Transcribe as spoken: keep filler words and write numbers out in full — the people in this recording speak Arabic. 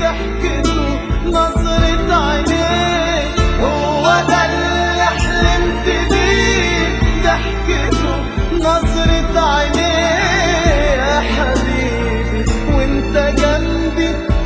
ضحكته نظرة عينيه، هو ده اللي حلمت بيه، ضحكته نظرة عينيه يا حبيبي وانت جنبي